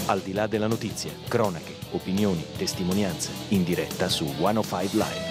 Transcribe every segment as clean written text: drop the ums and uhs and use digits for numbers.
Al di là della notizia, cronache, opinioni, testimonianze, in diretta su 105 Live.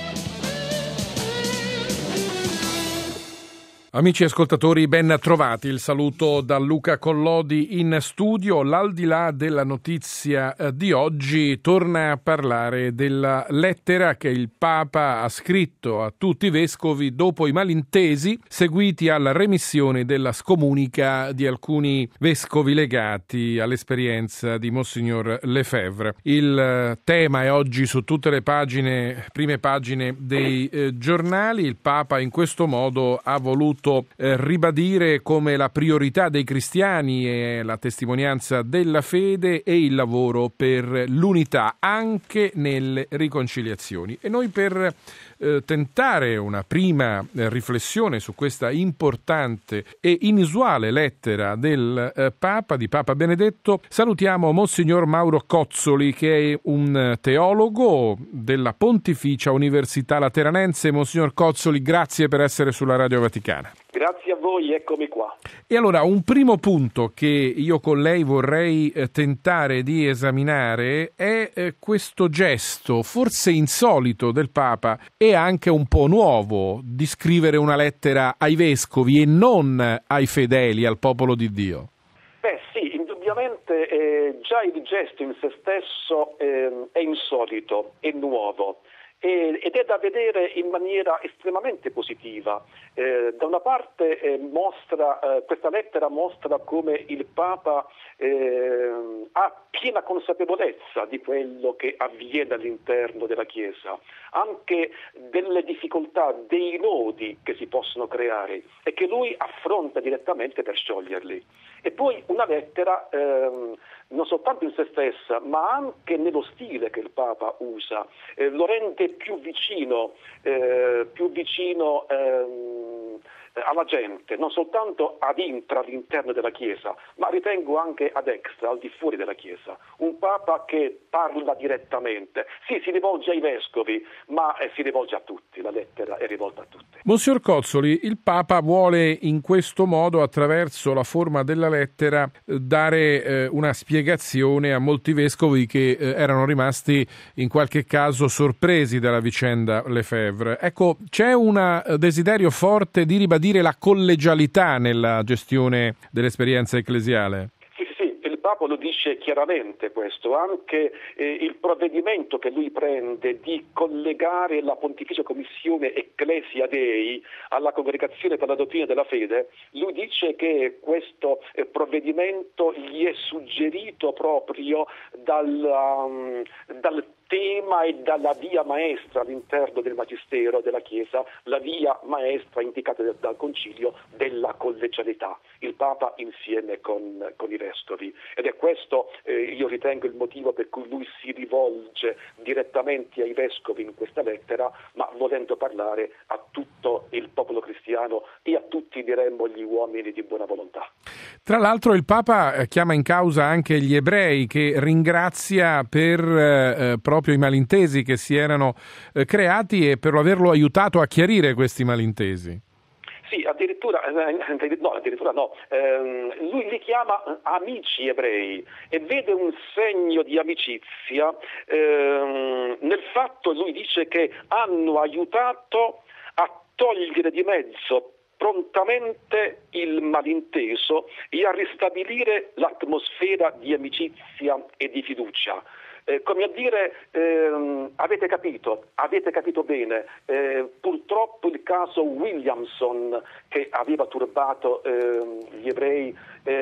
Amici ascoltatori, ben trovati. Il saluto da Luca Collodi in studio. L'Al di là della notizia di oggi torna a parlare della lettera che il Papa ha scritto a tutti i vescovi dopo i malintesi seguiti alla remissione della scomunica di alcuni vescovi legati all'esperienza di Monsignor Lefebvre. Il tema è oggi su tutte le prime pagine dei giornali. Il Papa in questo modo ha voluto ribadire come la priorità dei cristiani è la testimonianza della fede e il lavoro per l'unità anche nelle riconciliazioni. E noi per tentare una prima riflessione su questa importante e inusuale lettera del Papa, di Papa Benedetto, salutiamo Monsignor Mauro Cozzoli, che è un teologo della Pontificia Università Lateranense. Monsignor Cozzoli, grazie per essere sulla Radio Vaticana. Grazie a voi, eccomi qua. E allora un primo punto che io con lei vorrei tentare di esaminare è questo gesto, forse insolito del Papa e anche un po' nuovo, di scrivere una lettera ai vescovi e non ai fedeli, al popolo di Dio. Beh sì, indubbiamente già il gesto in se stesso è insolito, è nuovo. Ed è da vedere in maniera estremamente positiva. Da una parte questa lettera mostra come il Papa ha piena consapevolezza di quello che avviene all'interno della Chiesa, anche delle difficoltà, dei nodi che si possono creare e che lui affronta direttamente per scioglierli. E poi una lettera non soltanto in se stessa, ma anche nello stile che il Papa usa, lo rende più vicino alla gente, non soltanto all'interno della Chiesa, ma ritengo anche ad extra, al di fuori della Chiesa. Un Papa che parla direttamente, sì, si rivolge ai vescovi, ma si rivolge a tutti, la lettera è rivolta a tutti. Monsignor Cozzoli, il Papa vuole in questo modo, attraverso la forma della lettera, dare una spiegazione a molti vescovi che erano rimasti in qualche caso sorpresi dalla vicenda Lefebvre. Ecco, c'è un desiderio forte di ribadire la collegialità nella gestione dell'esperienza ecclesiale? Sì, il Papa lo dice chiaramente questo, anche il provvedimento che lui prende di collegare la Pontificia Commissione Ecclesia Dei alla Congregazione per la Dottrina della Fede, lui dice che questo provvedimento gli è suggerito proprio dal tema e dalla via maestra all'interno del Magistero della Chiesa, la via maestra indicata dal Concilio della collegialità, il Papa insieme con i vescovi. Ed è questo, io ritengo, il motivo per cui lui si rivolge direttamente ai vescovi in questa lettera, ma volendo parlare a tutto il popolo cristiano e a tutti, diremmo, gli uomini di buona volontà. Tra l'altro il Papa chiama in causa anche gli ebrei, che ringrazia per proprio i malintesi che si erano creati e per averlo aiutato a chiarire questi malintesi. Sì, addirittura no. Lui li chiama amici ebrei e vede un segno di amicizia nel fatto, lui dice, che hanno aiutato a togliere di mezzo prontamente il malinteso e a ristabilire l'atmosfera di amicizia e di fiducia. Come a dire, avete capito bene, purtroppo il caso Williamson, che aveva turbato gli ebrei,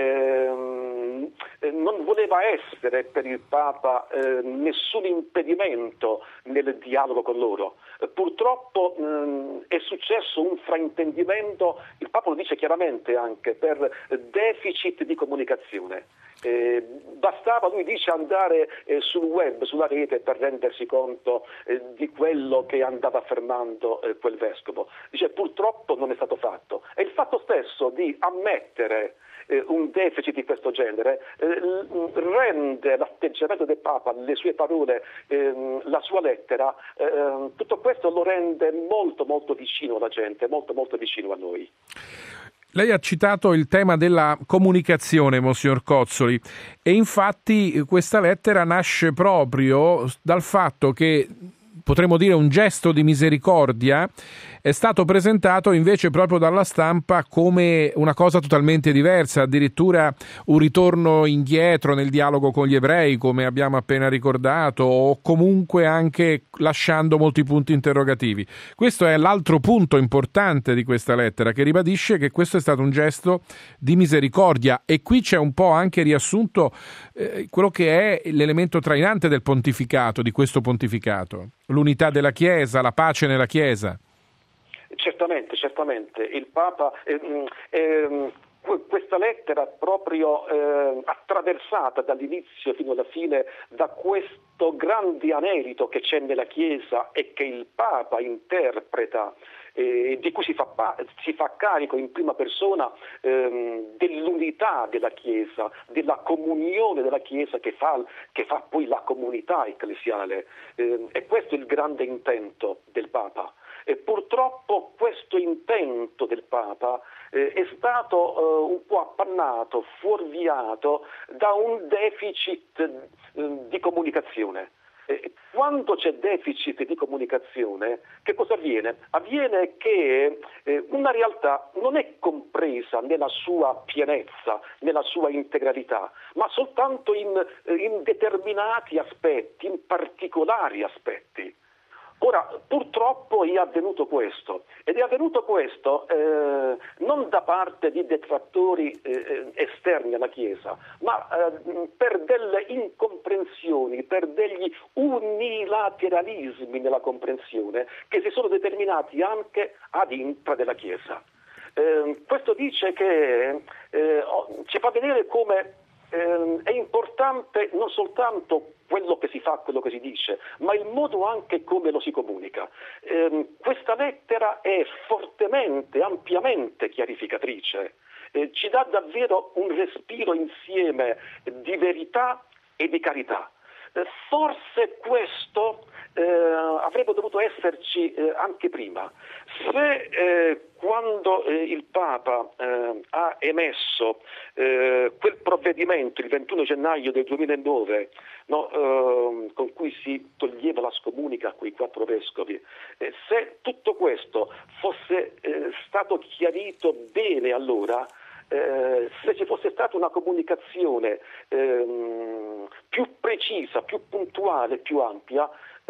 non voleva essere per il Papa nessun impedimento nel dialogo con loro. Purtroppo è successo un fraintendimento, il Papa lo dice chiaramente, anche per deficit di comunicazione. Bastava, lui dice, andare sul web, sulla rete, per rendersi conto di quello che andava affermando quel vescovo. Dice, purtroppo non è stato fatto. E il fatto stesso di ammettere un deficit di questo genere rende l'atteggiamento del Papa, le sue parole, la sua lettera, tutto questo lo rende molto molto vicino alla gente, molto molto vicino a noi. Lei ha citato il tema della comunicazione, Monsignor Cozzoli, e infatti questa lettera nasce proprio dal fatto che, potremmo dire, un gesto di misericordia è stato presentato invece proprio dalla stampa come una cosa totalmente diversa, addirittura un ritorno indietro nel dialogo con gli ebrei, come abbiamo appena ricordato, o comunque anche lasciando molti punti interrogativi. Questo è l'altro punto importante di questa lettera, che ribadisce che questo è stato un gesto di misericordia, e qui c'è un po' anche riassunto quello che è l'elemento trainante del pontificato, di questo pontificato: l'unità della Chiesa, la pace nella Chiesa. Certamente. Il Papa, questa lettera proprio attraversata dall'inizio fino alla fine da questo grande anelito che c'è nella Chiesa e che il Papa interpreta, di cui si fa carico in prima persona, dell'unità della Chiesa, della comunione della Chiesa che fa poi la comunità ecclesiale. E questo è il grande intento del Papa. E purtroppo questo intento del Papa è stato un po' appannato, fuorviato da un deficit di comunicazione. Quando c'è deficit di comunicazione, che cosa avviene? Avviene che una realtà non è compresa nella sua pienezza, nella sua integralità, ma soltanto in determinati aspetti, in particolari aspetti. Ora, purtroppo è avvenuto questo, ed è avvenuto questo non da parte di detrattori esterni alla Chiesa, ma per delle incomprensioni, per degli unilateralismi nella comprensione che si sono determinati anche ad intra della Chiesa. Questo dice che ci fa vedere come è importante non soltanto quello che si fa, quello che si dice, ma il modo anche come lo si comunica. Questa lettera è fortemente, ampiamente chiarificatrice, ci dà davvero un respiro insieme di verità e di carità. Forse questo avrebbe dovuto esserci anche prima. Se quando il Papa ha emesso quel provvedimento il 21 gennaio del 2009, con cui si toglieva la scomunica a quei 4 vescovi, se tutto questo fosse stato chiarito bene allora, se ci fosse stata una comunicazione più precisa, più puntuale, più ampia,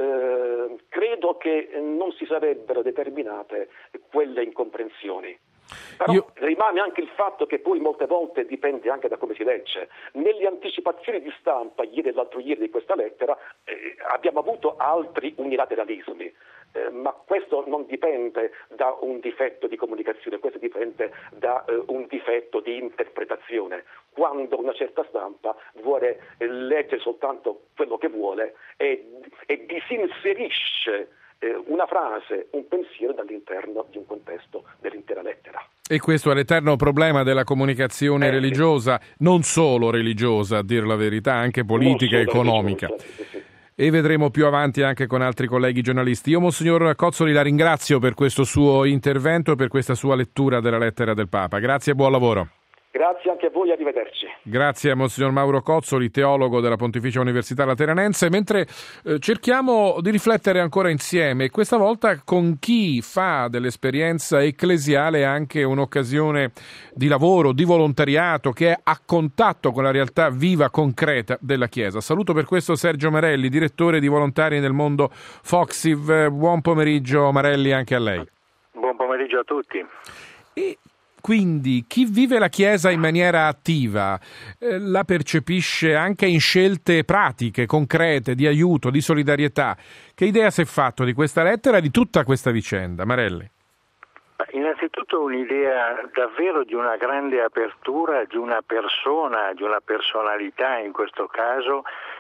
credo che non si sarebbero determinate quelle incomprensioni. Però rimane anche il fatto che poi molte volte dipende anche da come si legge. Nelle anticipazioni di stampa, ieri e l'altro ieri di questa lettera, abbiamo avuto altri unilateralismi. Ma questo non dipende da un difetto di comunicazione, questo dipende da un difetto di interpretazione. Quando una certa stampa vuole leggere soltanto quello che vuole e disinserisce una frase, un pensiero dall'interno di un contesto dell'intera lettera. E questo è l'eterno problema della comunicazione religiosa, non solo religiosa, a dir la verità, anche politica e economica. Sì. E vedremo più avanti anche con altri colleghi giornalisti. Io, Monsignor Cozzoli, la ringrazio per questo suo intervento e per questa sua lettura della lettera del Papa. Grazie e buon lavoro. Grazie anche a voi, arrivederci. Grazie a Monsignor Mauro Cozzoli, teologo della Pontificia Università Lateranense, mentre cerchiamo di riflettere ancora insieme, questa volta con chi fa dell'esperienza ecclesiale anche un'occasione di lavoro, di volontariato, che è a contatto con la realtà viva, concreta della Chiesa. Saluto per questo Sergio Marelli, direttore di Volontari nel Mondo Foxiv. Buon pomeriggio Marelli anche a lei. Buon pomeriggio a tutti. E quindi chi vive la Chiesa in maniera attiva la percepisce anche in scelte pratiche, concrete, di aiuto, di solidarietà. Che idea si è fatto di questa lettera e di tutta questa vicenda, Marelli? Innanzitutto un'idea davvero di una grande apertura, di una persona, di una personalità in questo caso,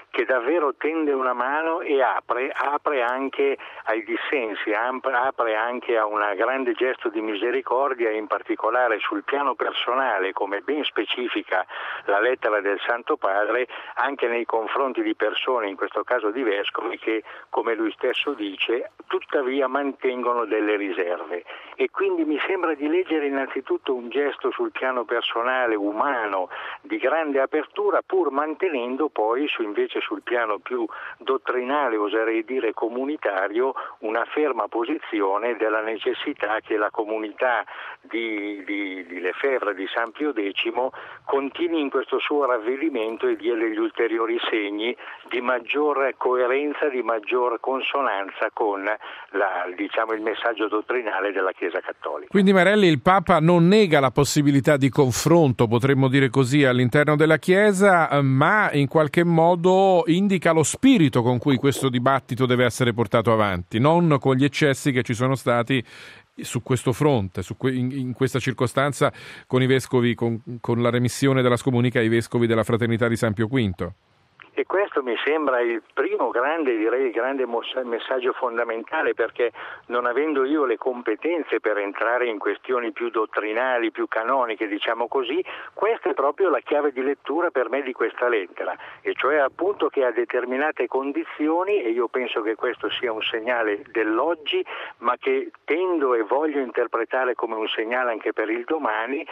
che davvero tende una mano e apre anche ai dissensi, apre anche a un grande gesto di misericordia, in particolare sul piano personale, come ben specifica la lettera del Santo Padre, anche nei confronti di persone, in questo caso di vescovi, che, come lui stesso dice, tuttavia mantengono delle riserve. E quindi mi sembra di leggere innanzitutto un gesto sul piano personale, umano, di grande apertura, pur mantenendo poi invece sul piano più dottrinale, oserei dire comunitario, una ferma posizione della necessità che la comunità di Lefebvre, di San Pio X, continui in questo suo ravvedimento e dia degli ulteriori segni di maggior coerenza, di maggior consonanza con il messaggio dottrinale della Chiesa Cattolica. Quindi Marelli, il Papa non nega la possibilità di confronto, potremmo dire così, all'interno della Chiesa, ma in qualche modo indica lo spirito con cui questo dibattito deve essere portato avanti, non con gli eccessi che ci sono stati su questo fronte, in questa circostanza con i vescovi, con la remissione della scomunica ai vescovi della Fraternità di San Pio V. E questo mi sembra il primo grande messaggio fondamentale, perché non avendo io le competenze per entrare in questioni più dottrinali, più canoniche, diciamo così, questa è proprio la chiave di lettura per me di questa lettera, e cioè appunto che a determinate condizioni, e io penso che questo sia un segnale dell'oggi, ma che tendo e voglio interpretare come un segnale anche per il domani,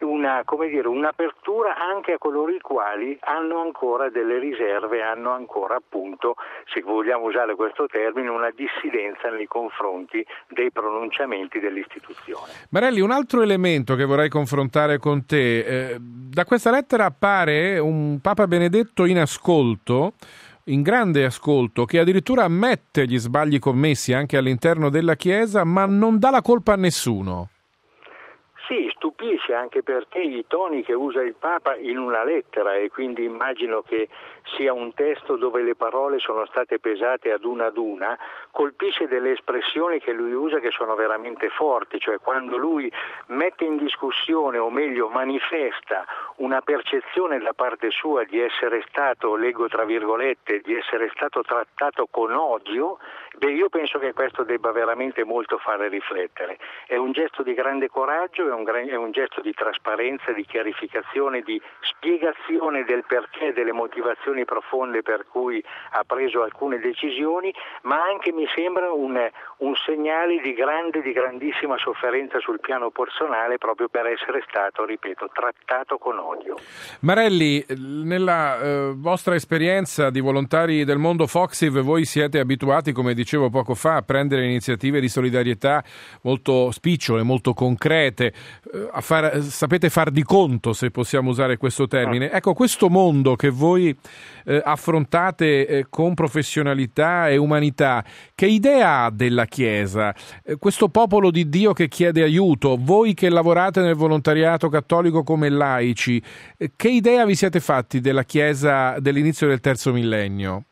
un'apertura anche a coloro i quali hanno ancora delle riserve, hanno ancora appunto, se vogliamo usare questo termine, una dissidenza nei confronti dei pronunciamenti dell'istituzione. Marelli, un altro elemento che vorrei confrontare con te, da questa lettera appare un Papa Benedetto in grande ascolto, che addirittura ammette gli sbagli commessi anche all'interno della Chiesa, ma non dà la colpa a nessuno. Sì, stupisce anche perché i toni che usa il Papa in una lettera, e quindi immagino che sia un testo dove le parole sono state pesate ad una, colpisce delle espressioni che lui usa che sono veramente forti, cioè quando lui mette in discussione, o meglio manifesta una percezione da parte sua di essere stato, leggo tra virgolette, di essere stato trattato con odio, io penso che questo debba veramente molto fare riflettere. È un gesto di grande coraggio, è un gesto di trasparenza, di chiarificazione, di spiegazione del perché, delle motivazioni profonde per cui ha preso alcune decisioni, ma anche mi sembra un segnale di grandissima sofferenza sul piano personale, proprio per essere stato, ripeto, trattato con odio. Marelli, nella vostra esperienza di volontari del mondo Foxiv, voi siete abituati, come dicevo poco fa, a prendere iniziative di solidarietà molto spicciole, molto concrete, sapete far di conto, se possiamo usare questo termine. Ecco, questo mondo che voi affrontate con professionalità e umanità, che idea ha della Chiesa? Questo popolo di Dio che chiede aiuto, voi che lavorate nel volontariato cattolico come laici, che idea vi siete fatti della Chiesa dell'inizio del terzo millennio?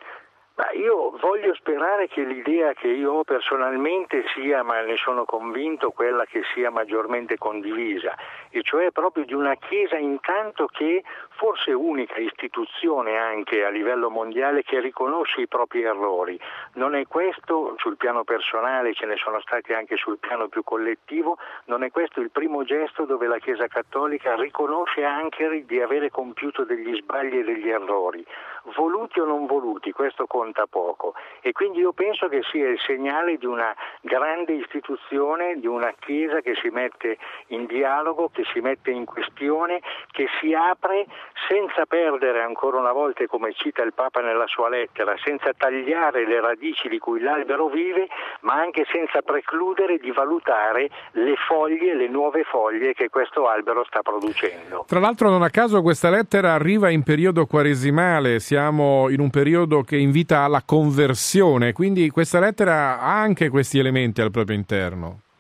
Io voglio sperare che l'idea che io ho personalmente sia, ma ne sono convinto, quella che sia maggiormente condivisa, e cioè proprio di una Chiesa intanto che forse unica istituzione anche a livello mondiale che riconosce i propri errori. Non è questo sul piano personale, ce ne sono stati anche sul piano più collettivo, non è questo il primo gesto dove la Chiesa Cattolica riconosce anche di avere compiuto degli sbagli e degli errori, voluti o non voluti, questo conta poco, e quindi io penso che sia il segnale di una grande istituzione, di una Chiesa che si mette in dialogo, che si mette in questione, che si apre senza perdere ancora una volta, come cita il Papa nella sua lettera, senza tagliare le radici di cui l'albero vive, ma anche senza precludere di valutare le foglie, le nuove foglie che questo albero sta producendo. Tra l'altro, non a caso questa lettera arriva in periodo quaresimale, siamo in un periodo che invita alla conversione, quindi questa lettera ha anche questi elementi al proprio interno.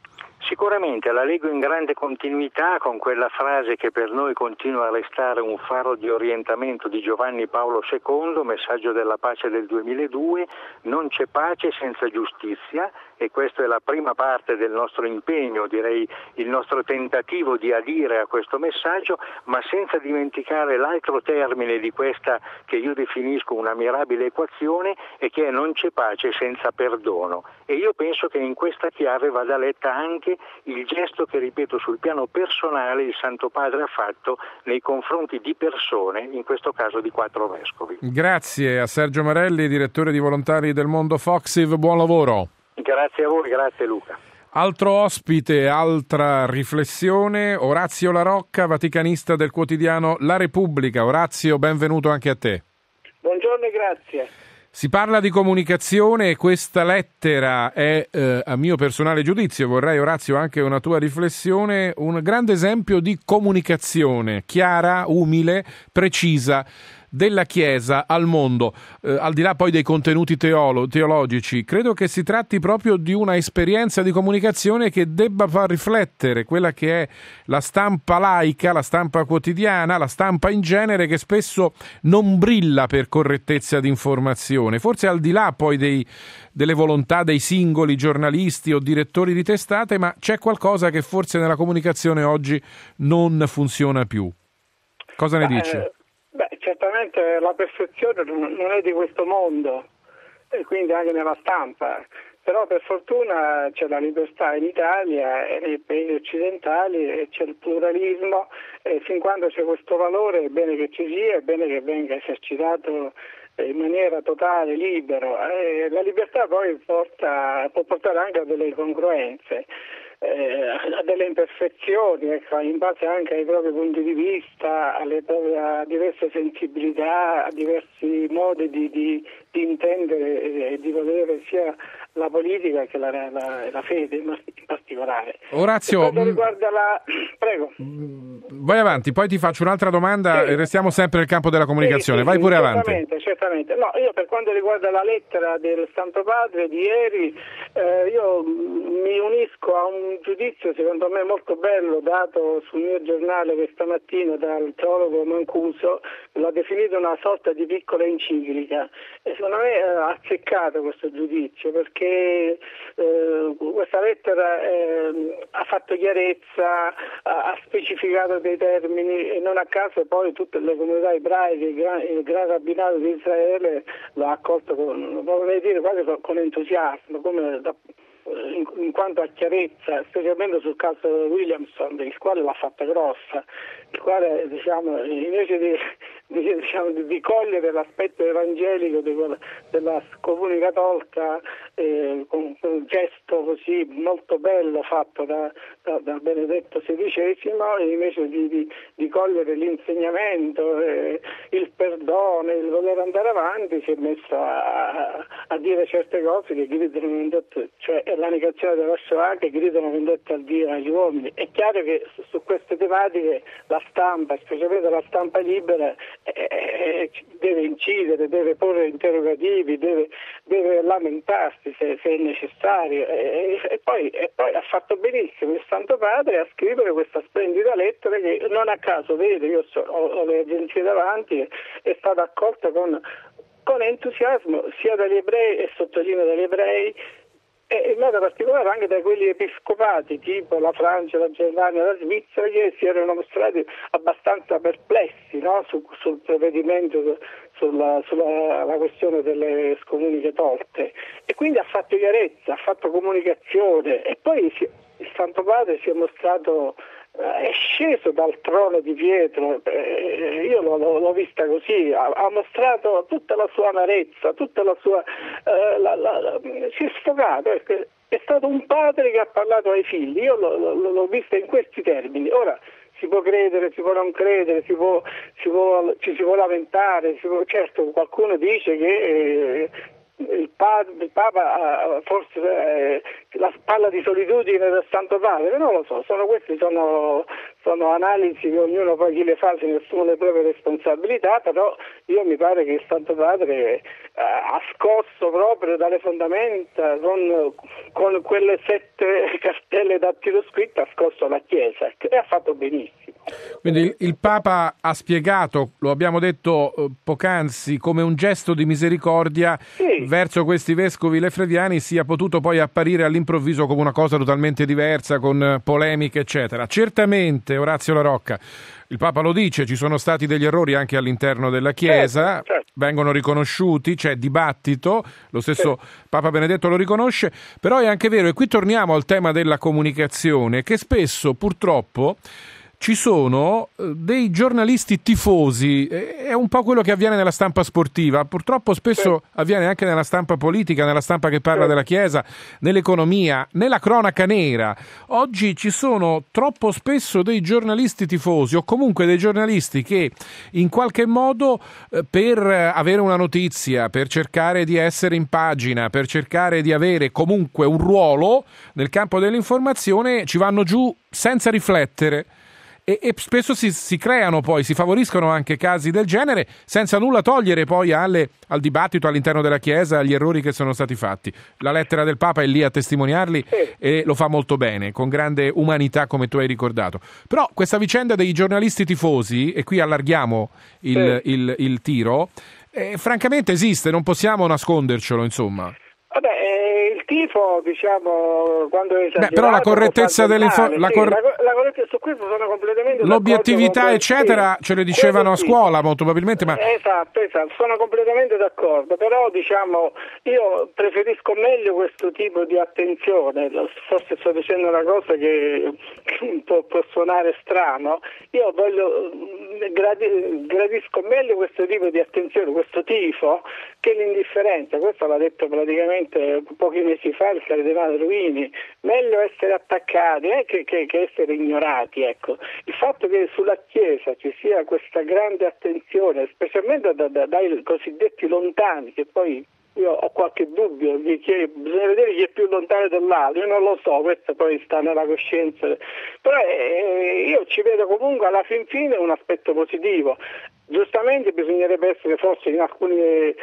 Sicuramente la leggo in grande continuità con quella frase che per noi continua a restare un faro di orientamento di Giovanni Paolo II, messaggio della pace del 2002, non c'è pace senza giustizia, e questa è la prima parte del nostro impegno, direi il nostro tentativo di adire a questo messaggio, ma senza dimenticare l'altro termine di questa che io definisco una mirabile equazione, e che è non c'è pace senza perdono. E io penso che in questa chiave vada letta anche il gesto che, ripeto, sul piano personale il Santo Padre ha fatto nei confronti di persone, in questo caso di 4 vescovi. Grazie a Sergio Marelli, direttore di Volontari del Mondo Foxiv, buon lavoro. Grazie a voi, grazie Luca. Altro ospite, altra riflessione, Orazio La Rocca, vaticanista del quotidiano La Repubblica. Orazio, benvenuto anche a te. Buongiorno e grazie. Si parla di comunicazione e questa lettera è, a mio personale giudizio, vorrei Orazio anche una tua riflessione, un grande esempio di comunicazione chiara, umile, precisa della Chiesa al mondo, al di là poi dei contenuti teologici. Credo che si tratti proprio di una esperienza di comunicazione che debba far riflettere quella che è la stampa laica, la stampa quotidiana, la stampa in genere, che spesso non brilla per correttezza di informazione, forse al di là poi delle volontà dei singoli giornalisti o direttori di testate, ma c'è qualcosa che forse nella comunicazione oggi non funziona più. Cosa ne dici? Certamente la perfezione non è di questo mondo, e quindi anche nella stampa, però per fortuna c'è la libertà in Italia e nei paesi occidentali, e c'è il pluralismo, e fin quando c'è questo valore è bene che ci sia, è bene che venga esercitato in maniera totale, libero. La libertà poi può portare anche a delle incongruenze, a delle imperfezioni, ecco, in base anche ai propri punti di vista, a diverse sensibilità, a diversi modi di intendere e di volere sia la politica che la fede in particolare. Orazio, per quanto riguarda Prego. Vai avanti, poi ti faccio un'altra domanda e restiamo sempre nel campo della comunicazione. Vai pure avanti. Certamente. No, io per quanto riguarda la lettera del Santo Padre di ieri, io mi unisco a un giudizio secondo me molto bello dato sul mio giornale questa mattina dal teologo Mancuso. L'ha definito una sorta di piccola enciclica, e secondo me ha azzeccato questo giudizio, perché questa lettera ha fatto chiarezza, ha specificato dei termini, e non a caso poi tutte le comunità ebraiche, il Gran Rabbinato di Israele l'ha accolto quasi con entusiasmo, in quanto a chiarezza, specialmente sul caso Williamson, il quale l'ha fatta grossa, il quale invece di cogliere l'aspetto evangelico della scomunica tolta con un gesto così molto bello fatto da Benedetto XVI, invece di cogliere l'insegnamento, il perdono, il voler andare avanti, si è messo a dire certe cose che gridano vendette, cioè la negazione della Shoah, che gridano vendette al Dio agli uomini. È chiaro che su queste tematiche la stampa, specialmente la stampa libera, deve incidere, deve porre interrogativi, deve lamentarsi se è necessario, e poi ha fatto benissimo il Santo Padre a scrivere questa splendida lettera che non a caso, vede, io ho le agenzie davanti, è stata accolta con entusiasmo sia dagli ebrei, e sottolineo dagli ebrei, e in modo particolare anche da quelli episcopati tipo la Francia, la Germania, la Svizzera, che si erano mostrati abbastanza perplessi, no? sul provvedimento, sulla questione delle scomuniche tolte, e quindi ha fatto chiarezza, ha fatto comunicazione, e poi il Santo Padre si è mostrato, è sceso dal trono di Pietro, io l'ho vista così, ha mostrato tutta la sua amarezza, tutta la sua si è sfogato, è stato un padre che ha parlato ai figli. Io l'ho vista in questi termini. Ora si può credere, si può non credere, ci si può lamentare, certo qualcuno dice che il Papa forse parla di solitudine del Santo Padre, non lo so, questi sono sono analisi che ognuno poi chi le fa se ne assume le proprie responsabilità, però io mi pare che il Santo Padre ha scosso proprio dalle fondamenta con quelle 7 cartelle dattiloscritte, ha scosso la Chiesa e ha fatto benissimo. Quindi il Papa ha spiegato, lo abbiamo detto poc'anzi, come un gesto di misericordia verso questi vescovi lefebvriani sia potuto poi apparire all'improvviso come una cosa totalmente diversa, con polemiche eccetera. Certamente, Orazio La Rocca, il Papa lo dice, ci sono stati degli errori anche all'interno della Chiesa, certo. Vengono riconosciuti, c'è dibattito, lo stesso Papa Benedetto lo riconosce, però è anche vero, e qui torniamo al tema della comunicazione, che spesso purtroppo ci sono dei giornalisti tifosi, è un po' quello che avviene nella stampa sportiva, purtroppo spesso avviene anche nella stampa politica, nella stampa che parla della Chiesa, nell'economia, nella cronaca nera. Oggi ci sono troppo spesso dei giornalisti tifosi o comunque dei giornalisti che in qualche modo per avere una notizia, per cercare di essere in pagina, per cercare di avere comunque un ruolo nel campo dell'informazione ci vanno giù senza riflettere. E spesso si creano poi, si favoriscono anche casi del genere senza nulla togliere poi al dibattito all'interno della Chiesa, agli errori che sono stati fatti. La lettera del Papa è lì a testimoniarli e lo fa molto bene, con grande umanità come tu hai ricordato. Però questa vicenda dei giornalisti tifosi, e qui allarghiamo il tiro, francamente esiste, non possiamo nascondercelo, insomma. Vabbè, il tifo, diciamo, quando è esagerato... però la correttezza la correttezza su questo sono completamente l'obiettività, eccetera, ce le dicevano a scuola, molto probabilmente, ma... Esatto, sono completamente d'accordo, però, diciamo, io preferisco meglio questo tipo di attenzione, forse sto dicendo una cosa che può suonare strano, io gradisco meglio questo tipo di attenzione, questo tifo, che l'indifferenza. Questo l'ha detto praticamente pochi mesi fa il cardinale Ruini. Meglio essere attaccati che essere ignorati, ecco. Il fatto che sulla Chiesa ci sia questa grande attenzione, specialmente dai cosiddetti lontani, che poi io ho qualche dubbio, bisogna vedere chi è più lontano dell'altro, io non lo so, questo poi sta nella coscienza, però io ci vedo comunque alla fin fine un aspetto positivo. Giustamente bisognerebbe essere forse in alcuni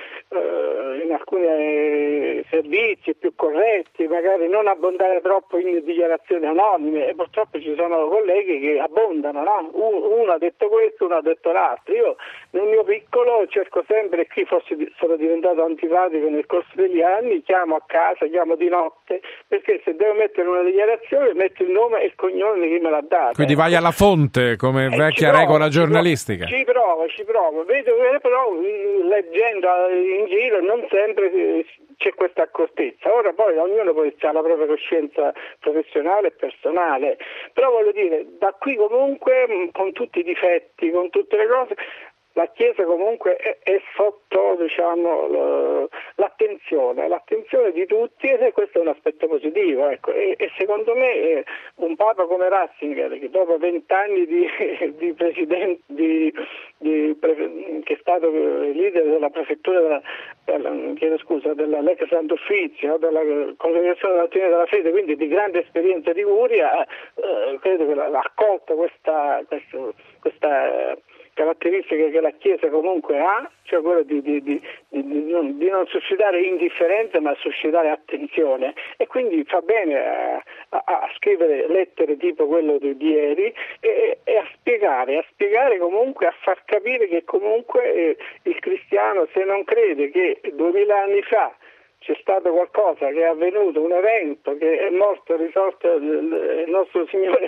servizi più corretti, magari non abbondare troppo in dichiarazioni anonime, e purtroppo ci sono colleghi che abbondano, no? Uno ha detto questo, uno ha detto l'altro. Io nel mio piccolo cerco sempre, qui forse sono diventato antipatico nel corso degli anni, chiamo a casa, chiamo di notte, perché se devo mettere una dichiarazione metto il nome e il cognome di chi me l'ha dato. Quindi vai alla fonte come vecchia regola giornalistica. Ci provo, vedo però leggendo in giro non sempre c'è questa accortezza. Ora poi ognuno ha la propria coscienza professionale e personale, però voglio dire, da qui comunque con tutti i difetti, con tutte le cose, la Chiesa comunque è sotto, diciamo, l'attenzione di tutti, e questo è un aspetto positivo, ecco. E secondo me un Papa come Ratzinger, che dopo 20 anni di presidente, che è stato leader della prefettura dell'ex Santo Uffizio, della Congregazione della Dottrina della Fede, quindi di grande esperienza di curia, credo che l'ha accolta questa caratteristiche che la Chiesa comunque ha, cioè quello di non suscitare indifferenza ma suscitare attenzione, e quindi fa bene a scrivere lettere tipo quello di ieri e a spiegare comunque, a far capire che comunque il cristiano, se non crede che 2000 anni fa c'è stato qualcosa che è avvenuto, un evento, che è morto, risorto il nostro Signore,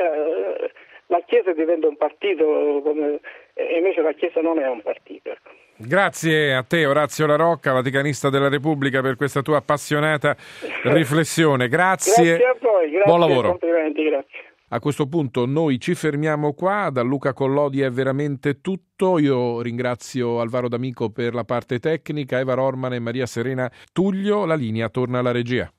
la Chiesa diventa un partito, e invece la Chiesa non è un partito. Grazie a te, Orazio La Rocca, Vaticanista della Repubblica, per questa tua appassionata riflessione. Grazie a voi, grazie, buon lavoro. Complimenti, grazie. A questo punto noi ci fermiamo qua, da Luca Collodi è veramente tutto. Io ringrazio Alvaro D'Amico per la parte tecnica, Eva Rorman e Maria Serena Tullio. La linea torna alla regia.